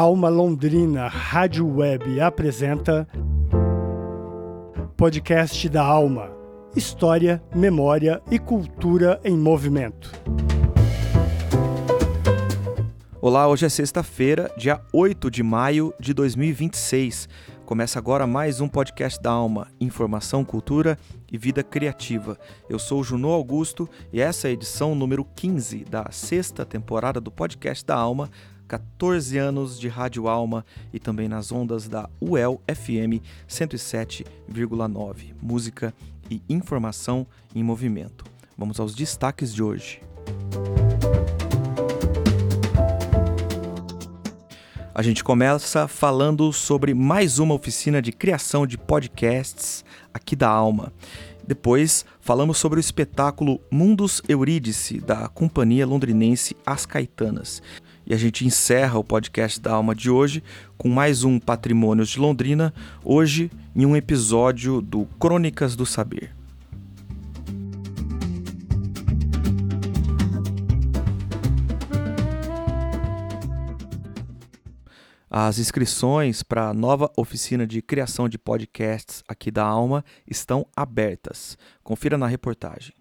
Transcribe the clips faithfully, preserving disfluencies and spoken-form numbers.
Alma Londrina Rádio Web apresenta Podcast da Alma. História, memória e cultura em movimento. Olá, hoje é sexta-feira, dia oito de maio de dois mil e vinte e seis. Começa agora mais um Podcast da Alma, informação, cultura e vida criativa. Eu sou o Junô Augusto e essa é a edição número quinze da sexta temporada do Podcast da Alma, quatorze anos de Rádio Alma e também nas ondas da U E L F M cento e sete vírgula nove. Música e informação em movimento. Vamos aos destaques de hoje. A gente começa falando sobre mais uma oficina de criação de podcasts aqui da Alma. Depois, falamos sobre o espetáculo Mundus Eurídice, da companhia londrinense As Caetanas. E a gente encerra o podcast da Alma de hoje com mais um Patrimônios de Londrina, hoje em um episódio do Crônicas do Saber. As inscrições para a nova oficina de criação de podcasts aqui da Alma estão abertas. Confira na reportagem.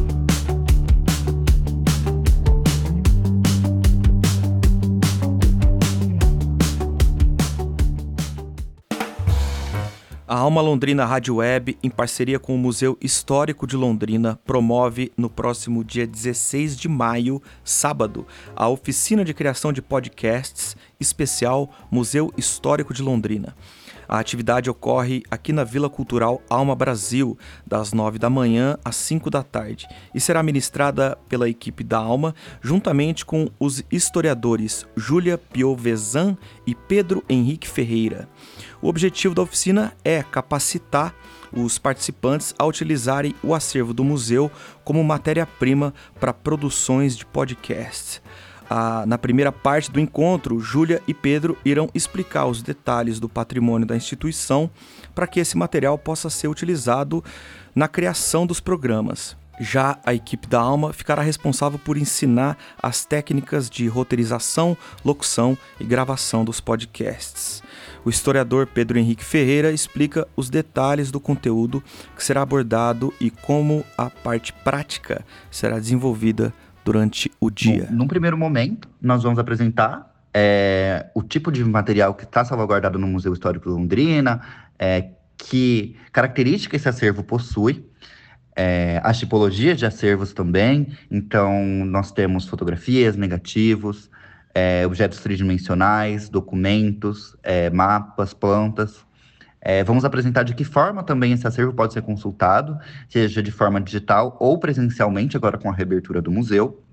A Alma Londrina Rádio Web, em parceria com o Museu Histórico de Londrina, promove no próximo dia dezesseis de maio, sábado, a oficina de criação de podcasts especial Museu Histórico de Londrina. A atividade ocorre aqui na Vila Cultural Alma Brasil, das nove da manhã às cinco da tarde, e será ministrada pela equipe da Alma, juntamente com os historiadores Júlia Piovesan e Pedro Henrique Ferreira. O objetivo da oficina é capacitar os participantes a utilizarem o acervo do museu como matéria-prima para produções de podcasts. Ah, na primeira parte do encontro, Júlia e Pedro irão explicar os detalhes do patrimônio da instituição para que esse material possa ser utilizado na criação dos programas. Já a equipe da Alma ficará responsável por ensinar as técnicas de roteirização, locução e gravação dos podcasts. O historiador Pedro Henrique Ferreira explica os detalhes do conteúdo que será abordado e como a parte prática será desenvolvida durante o dia. Bom, num primeiro momento, nós vamos apresentar é, o tipo de material que está salvaguardado no Museu Histórico de Londrina, é, que característica esse acervo possui, é, as tipologias de acervos também. Então, nós temos fotografias, negativos, é, objetos tridimensionais, documentos, é, mapas, plantas. É, vamos apresentar de que forma também esse acervo pode ser consultado, seja de forma digital ou presencialmente, agora com a reabertura do museu.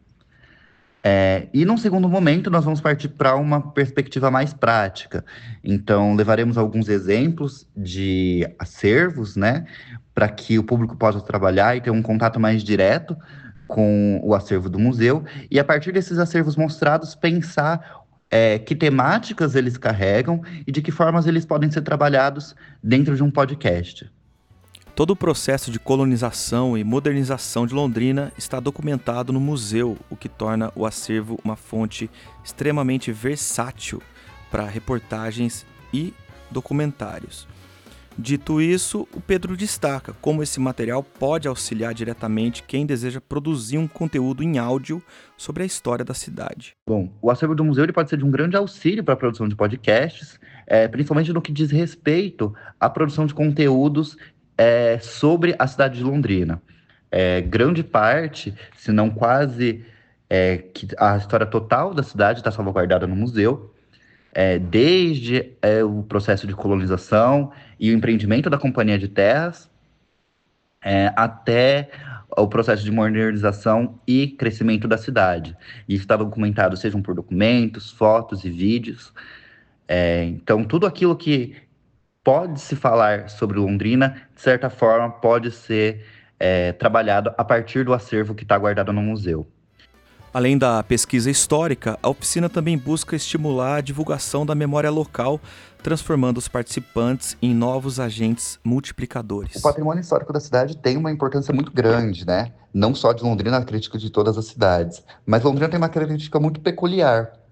É, e num segundo momento, nós vamos partir para uma perspectiva mais prática. Então, levaremos alguns exemplos de acervos, né, para que o público possa trabalhar e ter um contato mais direto com o acervo do museu. E a partir desses acervos mostrados, pensar É, que temáticas eles carregam e de que formas eles podem ser trabalhados dentro de um podcast. Todo o processo de colonização e modernização de Londrina está documentado no museu, o que torna o acervo uma fonte extremamente versátil para reportagens e documentários. Dito isso, o Pedro destaca como esse material pode auxiliar diretamente quem deseja produzir um conteúdo em áudio sobre a história da cidade. Bom, o acervo do museu ele pode ser de um grande auxílio para a produção de podcasts, é, principalmente no que diz respeito à produção de conteúdos é, sobre a cidade de Londrina. É, grande parte, se não quase, é, que a história total da cidade está salvaguardada no museu. É, desde é, o processo de colonização e o empreendimento da Companhia de Terras, é, até o processo de modernização e crescimento da cidade. Isso está documentado, sejam por documentos, fotos e vídeos. É, então, tudo aquilo que pode se falar sobre Londrina, de certa forma, pode ser é, trabalhado a partir do acervo que está guardado no museu. Além da pesquisa histórica, a oficina também busca estimular a divulgação da memória local, transformando os participantes em novos agentes multiplicadores. O patrimônio histórico da cidade tem uma importância muito grande, né? Não só de Londrina, a crítica de todas as cidades. Mas Londrina tem uma característica muito peculiar.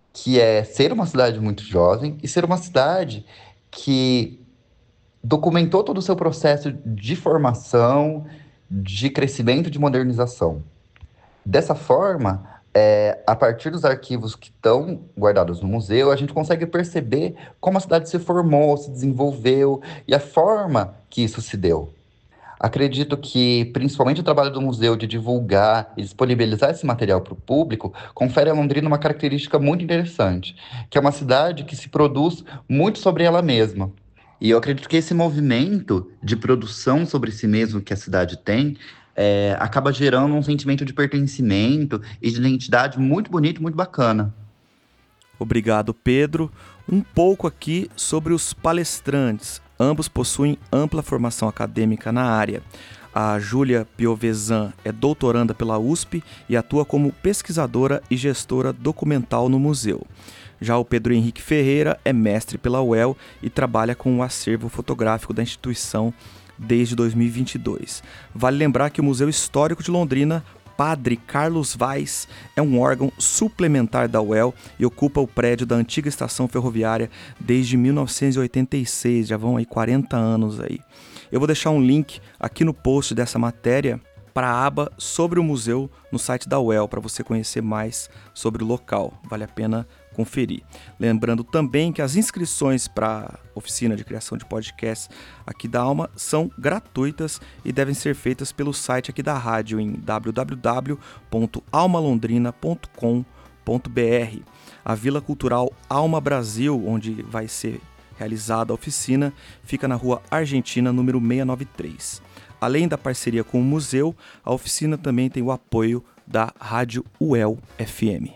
que é ser uma cidade muito jovem e ser uma cidade que documentou todo o seu processo de formação, de crescimento, de modernização. Dessa forma, é, a partir dos arquivos que estão guardados no museu, a gente consegue perceber como a cidade se formou, se desenvolveu e a forma que isso se deu. Acredito que, principalmente o trabalho do museu de divulgar e disponibilizar esse material para o público, confere a Londrina uma característica muito interessante, que é uma cidade que se produz muito sobre ela mesma. E eu acredito que esse movimento de produção sobre si mesmo que a cidade tem, é, acaba gerando um sentimento de pertencimento e de identidade muito bonito e muito bacana. Obrigado, Pedro. Um pouco aqui sobre os palestrantes. Ambos possuem ampla formação acadêmica na área. A Júlia Piovesan é doutoranda pela U S P e atua como pesquisadora e gestora documental no museu. Já o Pedro Henrique Ferreira é mestre pela U E L e trabalha com o acervo fotográfico da instituição desde dois mil e vinte e dois. Vale lembrar que o Museu Histórico de Londrina, Padre Carlos Vaz, é um órgão suplementar da U E L e ocupa o prédio da antiga estação ferroviária desde mil novecentos e oitenta e seis, já vão aí quarenta anos aí. Eu vou deixar um link aqui no post dessa matéria para a aba sobre o museu no site da U E L, para você conhecer mais sobre o local, vale a pena conferir. Lembrando também que as inscrições para a oficina de criação de podcasts aqui da Alma são gratuitas e devem ser feitas pelo site aqui da rádio em w w w ponto alma londrina ponto com ponto b r. A Vila Cultural Alma Brasil, onde vai ser realizada a oficina, fica na Rua Argentina, número seiscentos e noventa e três. Além da parceria com o museu, a oficina também tem o apoio da Rádio U E L F M.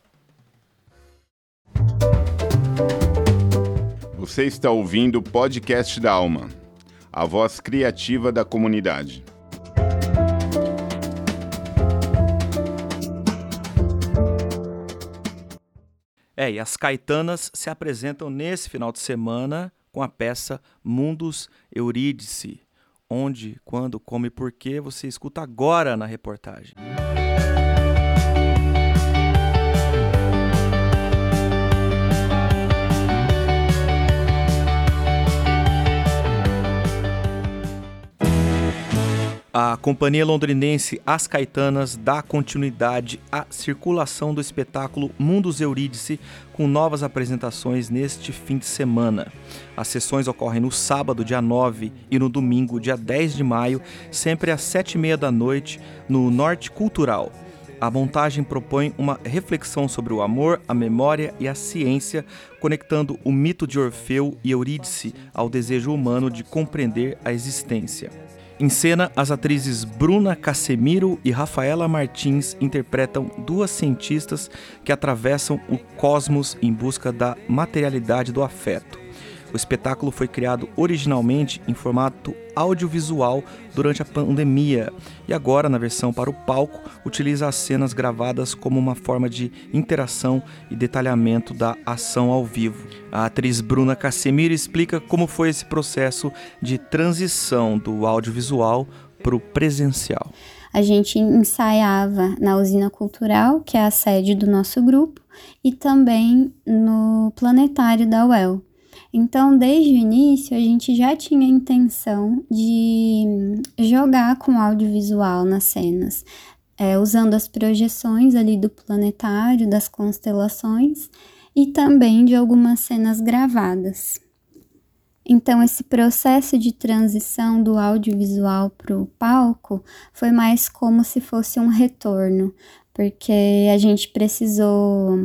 Você está ouvindo o podcast da Alma, a voz criativa da comunidade. É, e as Caetanas se apresentam nesse final de semana com a peça Mundus Eurídice. Onde, quando, como e porquê, você escuta agora na reportagem. A companhia londrinense As Caetanas dá continuidade à circulação do espetáculo Mundus Eurídice com novas apresentações neste fim de semana. As sessões ocorrem no sábado, dia nove, e no domingo, dia dez de maio, sempre às sete e meia da noite, no Norte Cultural. A montagem propõe uma reflexão sobre o amor, a memória e a ciência, conectando o mito de Orfeu e Eurídice ao desejo humano de compreender a existência. Em cena, as atrizes Bruna Casemiro e Rafaela Martins interpretam duas cientistas que atravessam o cosmos em busca da materialidade do afeto. O espetáculo foi criado originalmente em formato audiovisual durante a pandemia e agora, na versão para o palco, utiliza as cenas gravadas como uma forma de interação e detalhamento da ação ao vivo. A atriz Bruna Casemiro explica como foi esse processo de transição do audiovisual para o presencial. A gente ensaiava na Usina Cultural, que é a sede do nosso grupo, e também no planetário da U E L. Então, desde o início, a gente já tinha a intenção de jogar com audiovisual nas cenas, é, usando as projeções ali do planetário, das constelações e também de algumas cenas gravadas. Então, esse processo de transição do audiovisual para o palco foi mais como se fosse um retorno, porque a gente precisou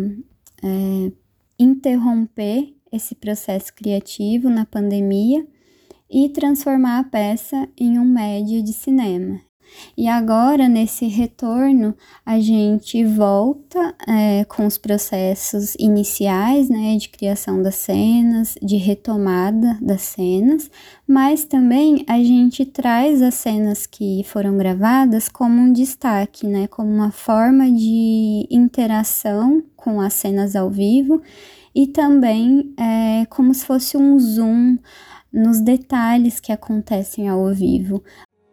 é, interromper esse processo criativo na pandemia e transformar a peça em um média de cinema. E agora, nesse retorno, a gente volta é, com os processos iniciais, né, de criação das cenas, de retomada das cenas, mas também a gente traz as cenas que foram gravadas como um destaque, né, como uma forma de interação com as cenas ao vivo e também é, como se fosse um zoom nos detalhes que acontecem ao vivo.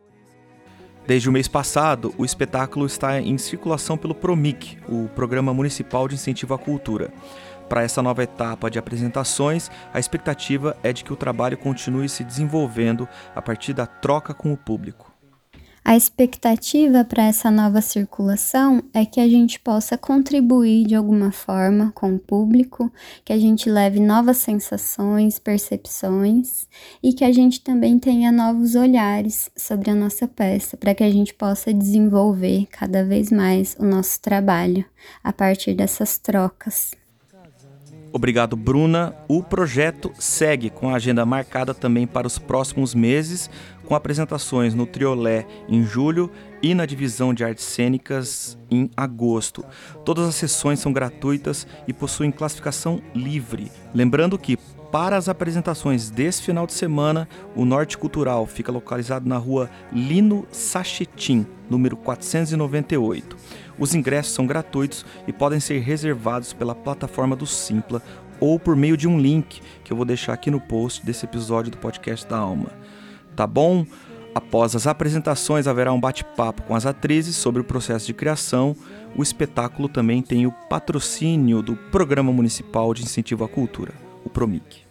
Desde o mês passado, o espetáculo está em circulação pelo PROMIC, o Programa Municipal de Incentivo à Cultura. Para essa nova etapa de apresentações, a expectativa é de que o trabalho continue se desenvolvendo a partir da troca com o público. A expectativa para essa nova circulação é que a gente possa contribuir de alguma forma com o público, que a gente leve novas sensações, percepções e que a gente também tenha novos olhares sobre a nossa peça, para que a gente possa desenvolver cada vez mais o nosso trabalho a partir dessas trocas. Obrigado, Bruna. O projeto segue com a agenda marcada também para os próximos meses, com apresentações no Triolé em julho e na Divisão de Artes Cênicas em agosto. Todas as sessões são gratuitas e possuem classificação livre. Lembrando que, para as apresentações desse final de semana, o Norte Cultural fica localizado na rua Lino Sachetin, número quatrocentos e noventa e oito. Os ingressos são gratuitos e podem ser reservados pela plataforma do Simpla ou por meio de um link que eu vou deixar aqui no post desse episódio do Podcast da Alma. Tá bom? Após as apresentações haverá um bate-papo com as atrizes sobre o processo de criação. O espetáculo também tem o patrocínio do Programa Municipal de Incentivo à Cultura, o PROMIC.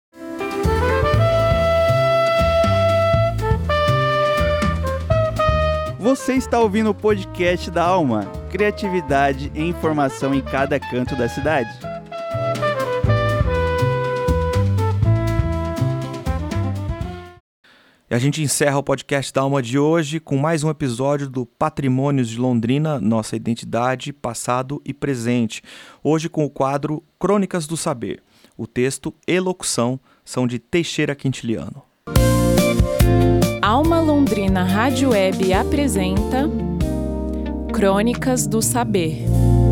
Você está ouvindo o podcast da Alma, criatividade e informação em cada canto da cidade. E a gente encerra o podcast da Alma de hoje com mais um episódio do Patrimônios de Londrina, nossa identidade, passado e presente. Hoje com o quadro Crônicas do Saber. O texto e locução são de Teixeira Quintiliano. Alma Londrina Rádio Web apresenta Crônicas do Saber.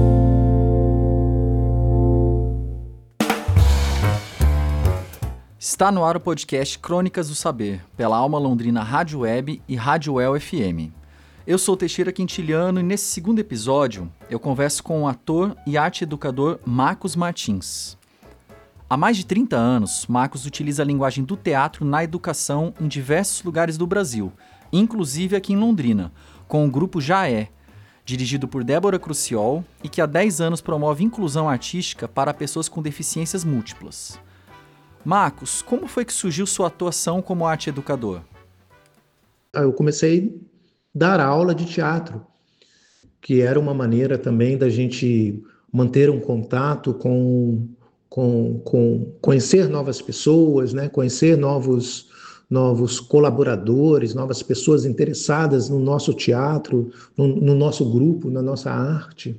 Está no ar o podcast Crônicas do Saber, pela Alma Londrina Rádio Web e Rádio Well F M. Eu sou Teixeira Quintiliano e nesse segundo episódio eu converso com o ator e arte educador Marcos Martins. Há mais de trinta anos, Marcos utiliza a linguagem do teatro na educação em diversos lugares do Brasil, inclusive aqui em Londrina, com o grupo Já É, dirigido por Débora Cruciol e que há dez anos promove inclusão artística para pessoas com deficiências múltiplas. Marcos, como foi que surgiu sua atuação como arte educador? Eu comecei a dar aula de teatro, que era uma maneira também da gente manter um contato com... Com, com conhecer novas pessoas, né? Conhecer novos, novos colaboradores, novas pessoas interessadas no nosso teatro, no, no nosso grupo, na nossa arte.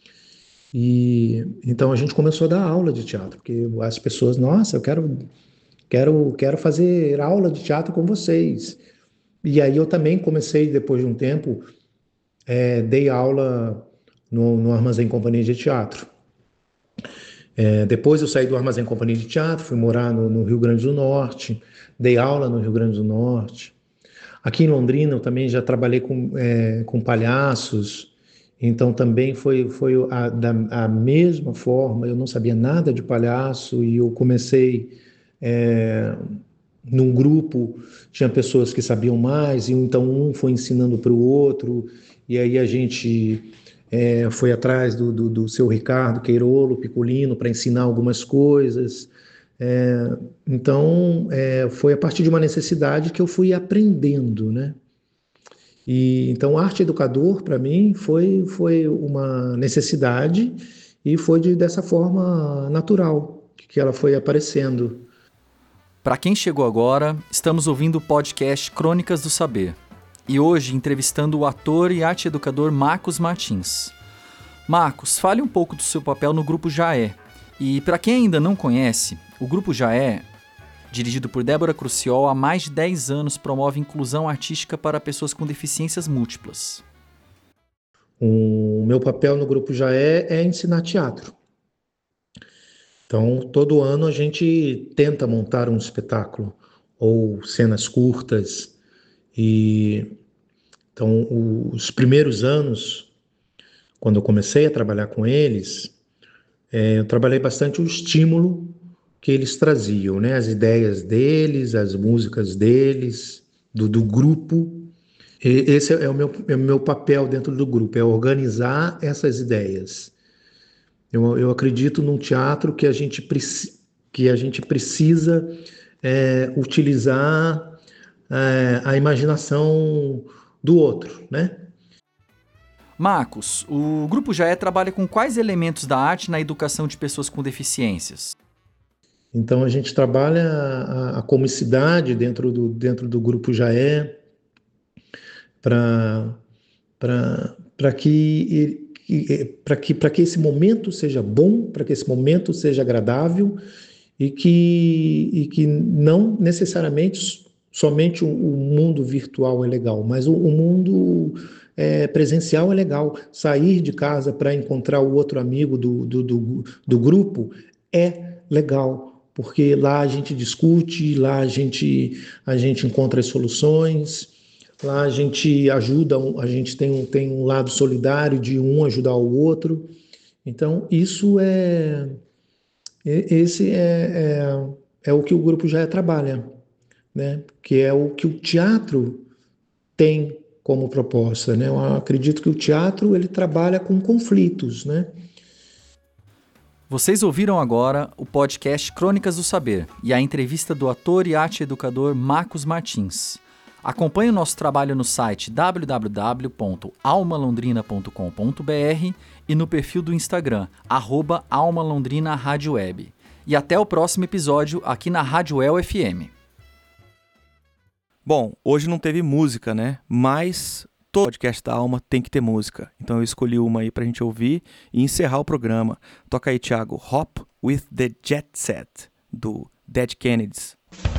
E então a gente começou a dar aula de teatro, porque as pessoas, nossa, eu quero, quero, quero fazer aula de teatro com vocês. E aí eu também comecei, depois de um tempo, é, dei aula no, no Armazém Companhia de Teatro. É, depois eu saí do Armazém Companhia de Teatro, fui morar no, no Rio Grande do Norte, dei aula no Rio Grande do Norte. Aqui em Londrina eu também já trabalhei com, é, com palhaços, então também foi, foi a, da, a mesma forma, eu não sabia nada de palhaço e eu comecei é, num grupo, tinha pessoas que sabiam mais, e então um foi ensinando para o outro, e aí a gente... É, foi atrás do, do, do seu Ricardo Queirolo, Picolino, para ensinar algumas coisas. É, então, é, foi a partir de uma necessidade que eu fui aprendendo, né? E, então, arte educador, para mim, foi, foi uma necessidade e foi de, dessa forma natural que ela foi aparecendo. Para quem chegou agora, estamos ouvindo o podcast Crônicas do Saber. E hoje entrevistando o ator e arte educador Marcos Martins. Marcos, fale um pouco do seu papel no Grupo Já É. E para quem ainda não conhece, o Grupo Já É, dirigido por Débora Cruciol, há mais de dez anos promove inclusão artística para pessoas com deficiências múltiplas. O meu papel no Grupo Já É é ensinar teatro. Então, todo ano a gente tenta montar um espetáculo ou cenas curtas. E então, os primeiros anos, quando eu comecei a trabalhar com eles, é, eu trabalhei bastante o estímulo que eles traziam, né? As ideias deles, as músicas deles, do, do grupo. E esse é o, meu, é o meu papel dentro do grupo, é organizar essas ideias. Eu, eu acredito num teatro que a gente, preci, que a gente precisa é, utilizar é, a imaginação do outro, né? Marcos, o Grupo Jaé trabalha com quais elementos da arte na educação de pessoas com deficiências? Então a gente trabalha a, a comicidade dentro do, dentro do Grupo Jaé para para que para que para que esse momento seja bom, para que esse momento seja agradável e que e que não necessariamente somente o, o mundo virtual é legal, mas o, o mundo é, presencial é legal. Sair de casa para encontrar o outro amigo do, do, do, do grupo é legal, porque lá a gente discute, lá a gente, a gente encontra as soluções, lá a gente ajuda, a gente tem um, tem um lado solidário de um ajudar o outro. Então, isso é, esse é, é, é o que o Grupo Jaé trabalha, né? Que é o que o teatro tem como proposta, né? Eu acredito que o teatro ele trabalha com conflitos, né? Vocês ouviram agora o podcast Crônicas do Saber e a entrevista do ator e arte educador Marcos Martins. Acompanhe o nosso trabalho no site w w w ponto alma londrina ponto com ponto b r e no perfil do Instagram, arroba alma londrina rádio web. E até o próximo episódio aqui na Rádio El F M. Bom, hoje não teve música, né? Mas todo podcast da Alma tem que ter música. Então eu escolhi uma aí pra gente ouvir e encerrar o programa. Toca aí, Thiago, Hop with the Jet Set, do Dead Kennedys.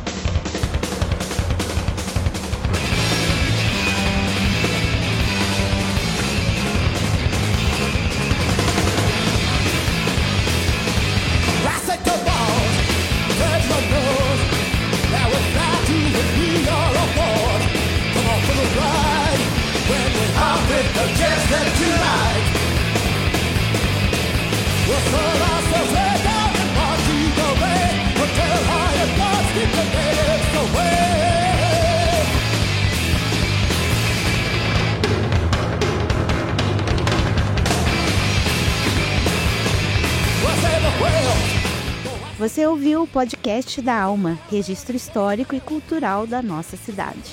Você ouviu o podcast da Alma, registro histórico e cultural da nossa cidade.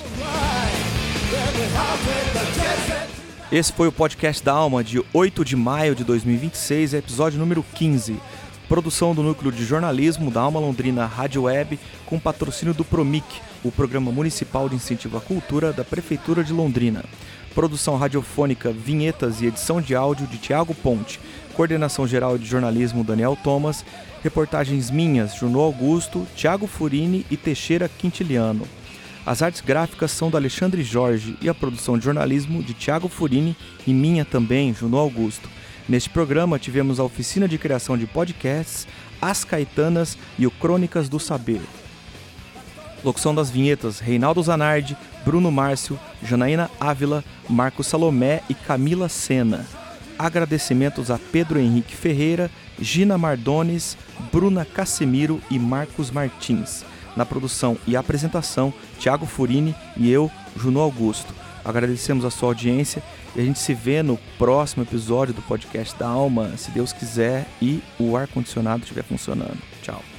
Esse foi o podcast da Alma de oito de maio de dois mil e vinte e seis, episódio número quinze. Produção do Núcleo de Jornalismo da Alma Londrina Rádio Web, com patrocínio do PROMIC, o Programa Municipal de Incentivo à Cultura da Prefeitura de Londrina. Produção radiofônica, vinhetas e edição de áudio de Tiago Ponte. Coordenação geral de jornalismo Daniel Thomas. Reportagens minhas, Juno Augusto, Thiago Furini e Teixeira Quintiliano. As artes gráficas são do Alexandre Jorge e a produção de jornalismo de Thiago Furini e minha também, Juno Augusto. Neste programa tivemos a oficina de criação de podcasts, As Caetanas e o Crônicas do Saber. Locução das vinhetas, Reinaldo Zanardi, Bruno Márcio, Janaína Ávila, Marcos Salomé e Camila Sena. Agradecimentos a Pedro Henrique Ferreira, Gina Mardones, Bruna Casemiro e Marcos Martins. Na produção e apresentação, Thiago Furini e eu, Juno Augusto. Agradecemos a sua audiência e a gente se vê no próximo episódio do podcast da Alma, se Deus quiser e o ar-condicionado estiver funcionando. Tchau.